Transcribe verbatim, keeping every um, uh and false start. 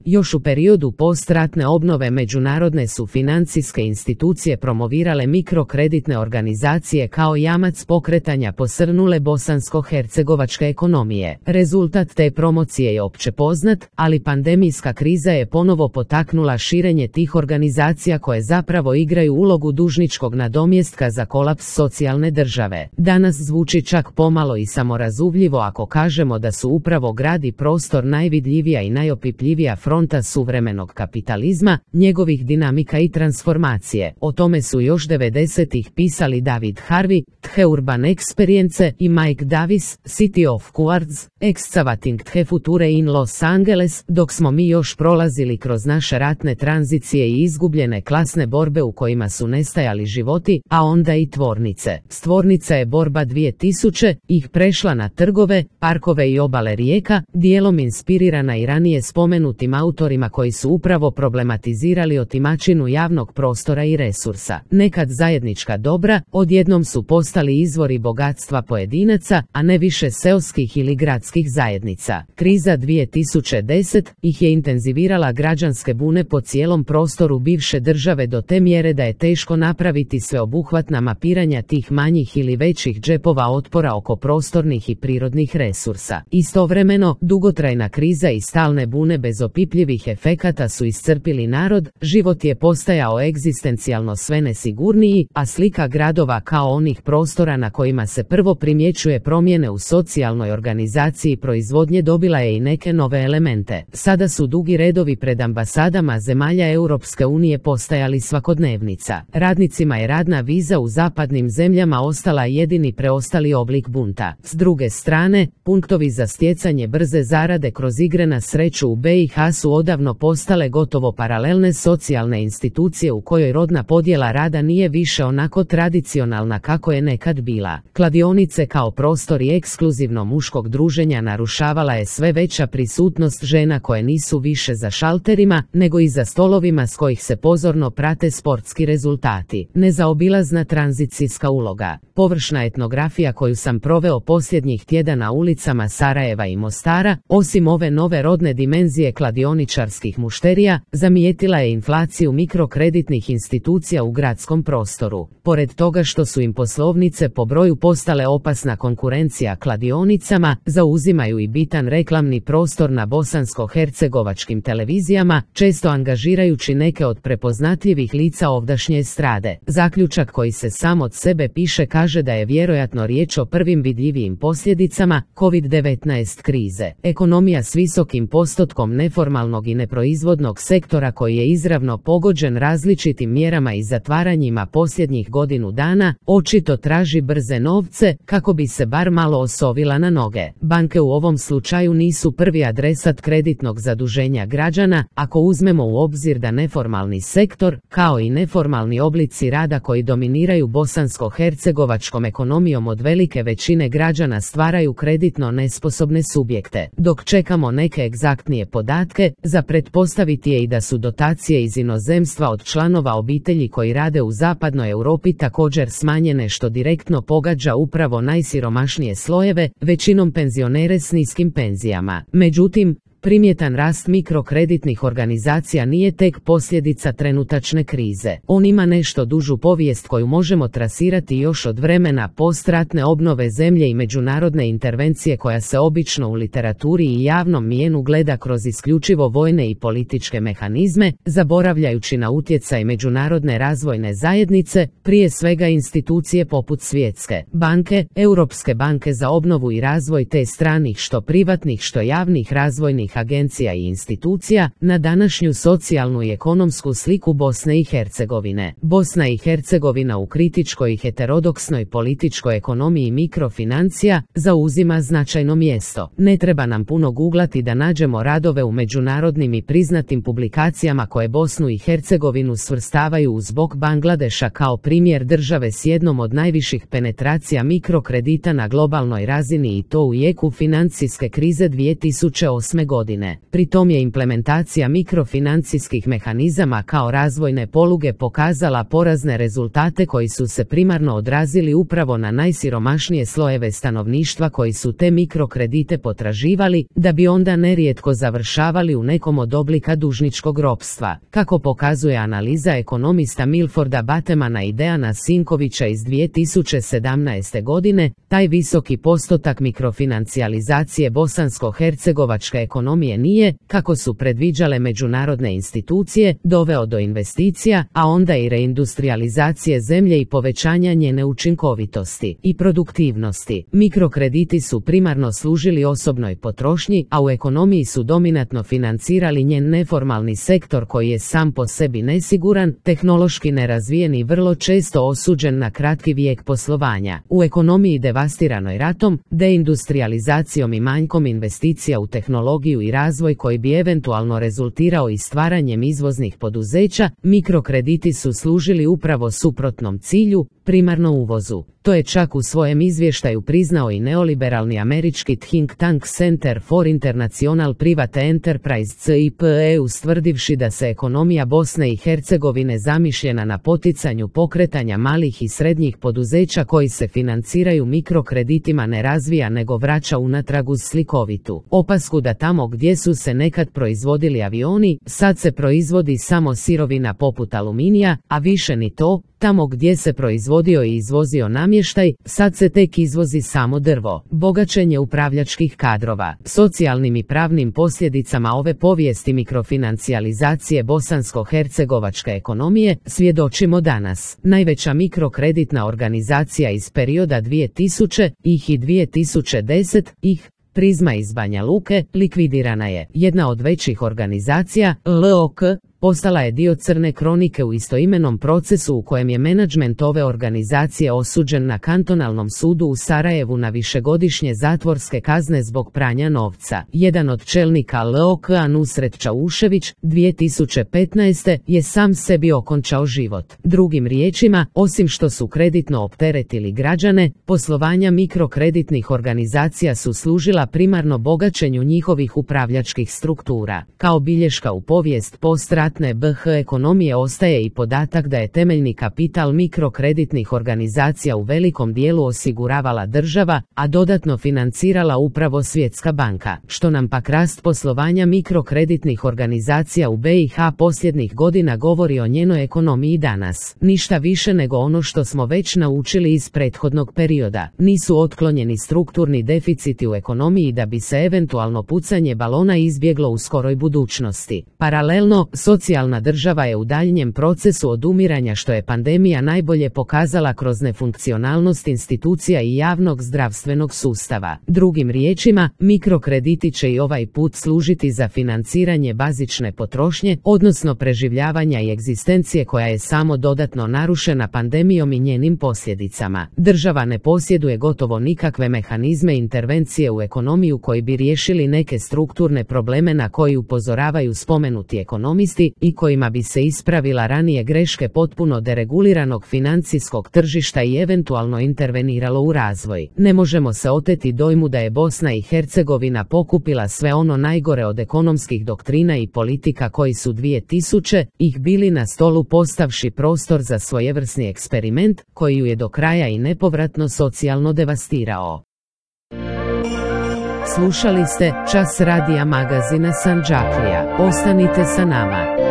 Još u periodu postratne obnove međunarodne su financijske institucije promovirale mikrokreditne organizacije kao jamac pokretanja posrnule bosansko-hercegovačke ekonomije. Rezultat te promocije je opće poznat, ali pandemijska kriza je ponovo potaknula širenje tih organizacija koje zapravo igraju ulogu dužničkog nadomjestka za kolaps socijalne države. Danas zvuči čak pomalo i samorazumljivo ako kažemo da su upravo grad i prostor najvidljivija i najopipljivija fronta suvremenog kapitalizma, njegovih dinamika i transformacije. O tome su još devedesetih pisali David Harvey, The Urban Experience i Mike Davis, City of Cowards, Excavating the Future in Los Angeles, dok smo mi još prolazili kroz naše ratne tranzicije i izgubljene klasne borbe u kojima su nestajali životi, a onda i tvornice. Stvornica je borba dvije tisuće ih prešla na trgove, parkove i obale rijeka, dijelom inspirirana i ranije spomenutim autorima koji su upravo problematizirali otimačinu javnog prostora i resursa. Nekad zajednička dobra, odjednom su postali izvori bogatstva pojedinaca, a ne više seoskih ili gradskih zajednica. Kriza dvije tisuće desete ih je intenzivirala građanske bune po cijelom prostoru bivše države do te mjere da je teško napraviti sveobuhvatna mapiranja tih manjih ili većih džepova otpora oko prostornih i prirodnih resursa. Istovremeno, dugotrajna kriza i stalne bune bez opipljivih efekata su iscrpili narod, život je postajao egzistencijalno sve nesigurniji, a slika gradova kao onih prostora na kojima se prvo primjećuje promjene u socijalnoj organizaciji proizvodnje dobila je i neke nove elemente. Sada su dugi redovi pred ambasadama zemalja Europske unije postajali svakodnevnica. Radnicima je radna viza u zapadnim zemljama ostala jedini preostali oblik bunta. S druge strane, punktovi za stjecanje brze zarade kroz igre na sreću u B i H su odavno postale gotovo paralelne socijalne institucije u kojoj rodna podjela rada nije više onako tradicionalna kako je nekad bila. Kladionice kao prostori ekskluzivno muškog druženja narušavala je sve veća prisutnost žena koje nisu više za šalterima, nego i za stolovima s kojih se pozorno prate sportski rezultati. Nezaobilazna tranzicijska uloga. Površna etnografija koju sam proveo posljednjih tjedana ulicama Sarajeva i Mostara, osim ove nove rodne dimenzije kladioničarskih mušterija, zamijetila je inflaciju mikrokreditnih institucija u gradskom prostoru. Pored toga što su im poslovnice po broju postale opasna konkurencija kladionicama, zauzimaju i bitan reklamni prostor na bosansko-hercegovačkim televizijama, često angažirajući neke od prepoznatljivih lica ovdašnje estrade. Zaključak koji se sam od sebe piše kaže da je vjerojatno riječ o prvim vidljivijim posljedicama kovid devetnaest krize. Ekonomija s visokim postotkom neformalnog i neproizvodnog sektora koji je izravno pogođen različitim mjerama i zatvaranjima posljednjih godinu dana, očito traži brze novce kako bi se bar malo osovila na noge. Banke u ovom slučaju nisu prvi adresat kreditnog zaduženja građana, ako uzmemo u obzir da neformalni sektor, kao i neformalni oblici rada koji dominiraju bosansko-hercegovačkom ekonomijom od velike većine građana stvaraju kreditno nesposobne subjekte. Dok čekamo neke egzaktnije podatke, za pretpostaviti je i da su dotacije iz inozemstva od članova obitelji koji rade u zapadnoj Europi također smanjene što direktno pogađa upravo najsiromašnije slojeve, većinom penzionere s niskim penzijama. Međutim, primjetan rast mikrokreditnih organizacija nije tek posljedica trenutačne krize. On ima nešto dužu povijest koju možemo trasirati još od vremena postratne obnove zemlje i međunarodne intervencije koja se obično u literaturi i javnom mjenu gleda kroz isključivo vojne i političke mehanizme, zaboravljajući na utjecaj međunarodne razvojne zajednice, prije svega institucije poput Svjetske banke, Europske banke za obnovu i razvoj te stranih što privatnih što javnih razvojnih agencija i institucija, na današnju socijalnu i ekonomsku sliku Bosne i Hercegovine. Bosna i Hercegovina u kritičkoj i heterodoksnoj političkoj ekonomiji mikrofinancija zauzima značajno mjesto. Ne treba nam puno guglati da nađemo radove u međunarodnim i priznatim publikacijama koje Bosnu i Hercegovinu svrstavaju uz bok Bangladeša kao primjer države s jednom od najviših penetracija mikrokredita na globalnoj razini i to u jeku financijske krize dvije tisuće osme godine. godine. Pri tom je implementacija mikrofinancijskih mehanizama kao razvojne poluge pokazala porazne rezultate koji su se primarno odrazili upravo na najsiromašnije slojeve stanovništva koji su te mikrokredite potraživali, da bi onda nerijetko završavali u nekom od oblika dužničkog ropstva. Kako pokazuje analiza ekonomista Milforda Batemana i Dejana Sinkovića iz dvije tisuće sedamnaeste godine, taj visoki postotak mikrofinancijalizacije bosansko-hercegovačke ekonomije nije, kako su predviđale međunarodne institucije, doveo do investicija, a onda i reindustrializacije zemlje i povećanja njene učinkovitosti i produktivnosti. Mikrokrediti su primarno služili osobnoj potrošnji, a u ekonomiji su dominantno financirali njen neformalni sektor koji je sam po sebi nesiguran, tehnološki nerazvijen i vrlo često osuđen na kratki vijek poslovanja. U ekonomiji devastiranoj ratom, deindustrializacijom i manjkom investicija u tehnologiju i razvoj koji bi eventualno rezultirao i stvaranjem izvoznih poduzeća, mikrokrediti su služili upravo suprotnom cilju, primarno uvozu. To je čak u svojem izvještaju priznao i neoliberalni američki think tank Center for International Private Enterprise C I P E, ustvrdivši da se ekonomija Bosne i Hercegovine zamišljena na poticanju pokretanja malih i srednjih poduzeća koji se financiraju mikrokreditima ne razvija nego vraća unatrag uz slikovitu opasku da tamo gdje su se nekad proizvodili avioni, sad se proizvodi samo sirovina poput aluminija, a više ni to. Tamo gdje se proizvodio i izvozio namještaj, sad se tek izvozi samo drvo. Bogaćenje upravljačkih kadrova. Socijalnim i pravnim posljedicama ove povijesti mikrofinancijalizacije bosansko-hercegovačke ekonomije svjedočimo danas. Najveća mikrokreditna organizacija iz perioda dvije tisuće ih i dvije tisuće deset ih Prizma iz Banja Luke likvidirana je. Jedna od većih organizacija, L O K, postala je dio crne kronike u istoimenom procesu u kojem je menadžment ove organizacije osuđen na kantonalnom sudu u Sarajevu na višegodišnje zatvorske kazne zbog pranja novca. Jedan od čelnika L O K-a, Nusret Čaušević, dvije tisuće petnaeste je sam sebi okončao život. Drugim riječima, osim što su kreditno opteretili građane, poslovanja mikrokreditnih organizacija su služila primarno bogaćenju njihovih upravljačkih struktura. Kao bilješka u povijest postratne B H ekonomije ostaje i podatak da je temeljni kapital mikrokreditnih organizacija u velikom dijelu osiguravala država, a dodatno financirala upravo Svjetska banka, što nam pak rast poslovanja mikrokreditnih organizacija u B i H posljednjih godina govori o njenoj ekonomiji danas. Ništa više nego ono što smo već naučili iz prethodnog perioda. Nisu otklonjeni strukturni deficiti u ekonomiji da bi se eventualno pucanje balona izbjeglo u skoroj budućnosti. Paralelno, socijalna država je u daljnjem procesu odumiranja što je pandemija najbolje pokazala kroz nefunkcionalnost institucija i javnog zdravstvenog sustava. Drugim riječima, mikrokrediti će i ovaj put služiti za financiranje bazične potrošnje, odnosno preživljavanja i egzistencije koja je samo dodatno narušena pandemijom i njenim posljedicama. Država ne posjeduje gotovo nikakve mehanizme intervencije u ekonomiju koji bi riješili neke strukturne probleme na koji upozoravaju spomenuti ekonomisti i kojima bi se ispravila ranije greške potpuno dereguliranog financijskog tržišta i eventualno interveniralo u razvoj. Ne možemo se oteti dojmu da je Bosna i Hercegovina pokupila sve ono najgore od ekonomskih doktrina i politika koji su dvije tisuće ih bili na stolu postavši prostor za svojevrsni eksperiment koji ju je do kraja i nepovratno socijalno devastirao. Slušali ste Čas radija magazina Sandžaklija. Ostanite sa nama.